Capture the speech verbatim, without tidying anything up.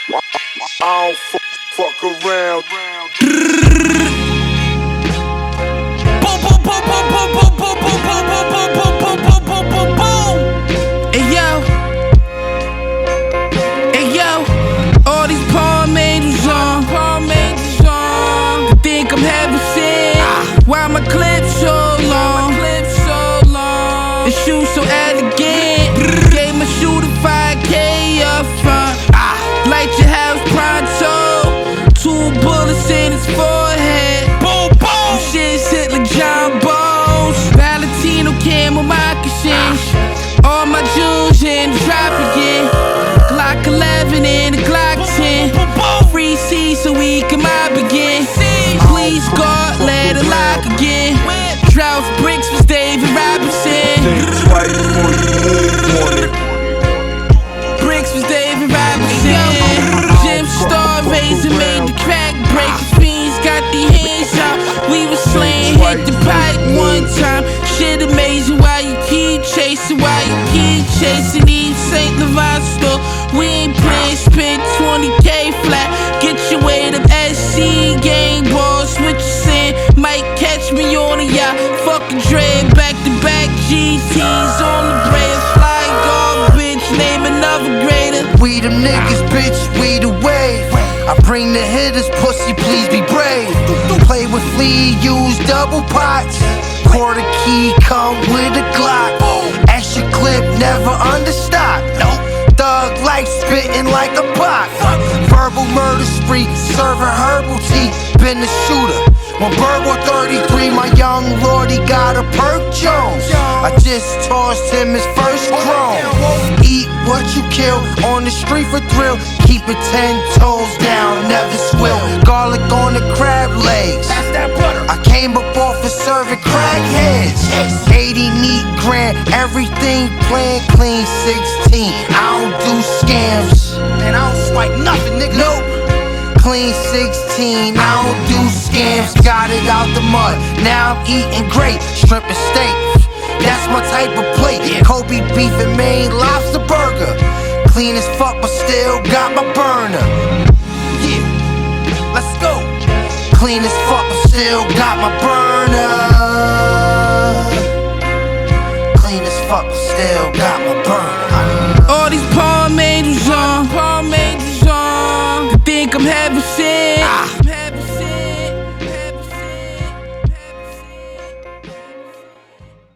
I don't f fuck around. Boom, boom, boom, boom, boom, boom, boom, boom, boom, boom, boom, boom, boom, boom, boom, boom. Hey yo, hey yo, all these palm angels on, palm angels on. They think I'm heaven sent. Why my clip so long? Clip so long. The shoe so elegant. Gave my shoe to five K up front. Light your house pronto. Two bullets in his forehead. Boom, boom. Shit's hit like John Bones. Valentino camel moccasins. All my jewels in the drop again. Glock eleven and a Glock ten. Free C so we can mob again. Please God, let it lock again. Drought bricks was David Robinson. Think twice before you move on it. Bricks was David Robinson. Jim Star Razor made the crack break. Fiends got the hands out. We was slaying, hit the pipe one time. Shit amazing why you keep chasing, why you keep chasing. Eve Saint Laurent store. We ain't playing, spend twenty K flat. Get your weight up S C game balls. What you saying? Might catch me on a yacht. Fucking dread back to back G Ts on the bread. Fly garbage, name another greater. We them niggas, bitch, we the wave. I bring the hitters, pussy, please be brave. Play with flea, use double pots. Quarter key, come with a Glock. Extra clip, never understock. Thug life, spitting like a bot. Verbal murder spree, serving herbal tea. Been a shooter. When Bird was thirty-three, my young lord, he got a perk Jones. I just tossed him his first chrome. Eat what you kill on the street for thrill. Keep it ten toes down, never swill. Garlic on the crab legs. I came up off of serving crackheads. eighty neat grand, everything plain clean. Sixteen, I don't do scams. Man, I don't swipe nothing, nigga. Nope. Clean sixteen, I don't do scams. Got it out the mud, now I'm eating great. Shrimp and steak, that's my type of plate. Kobe beef and Maine lobster burger. Clean as fuck but still got my burner. Yeah, let's go. Clean as fuck but still got my burner.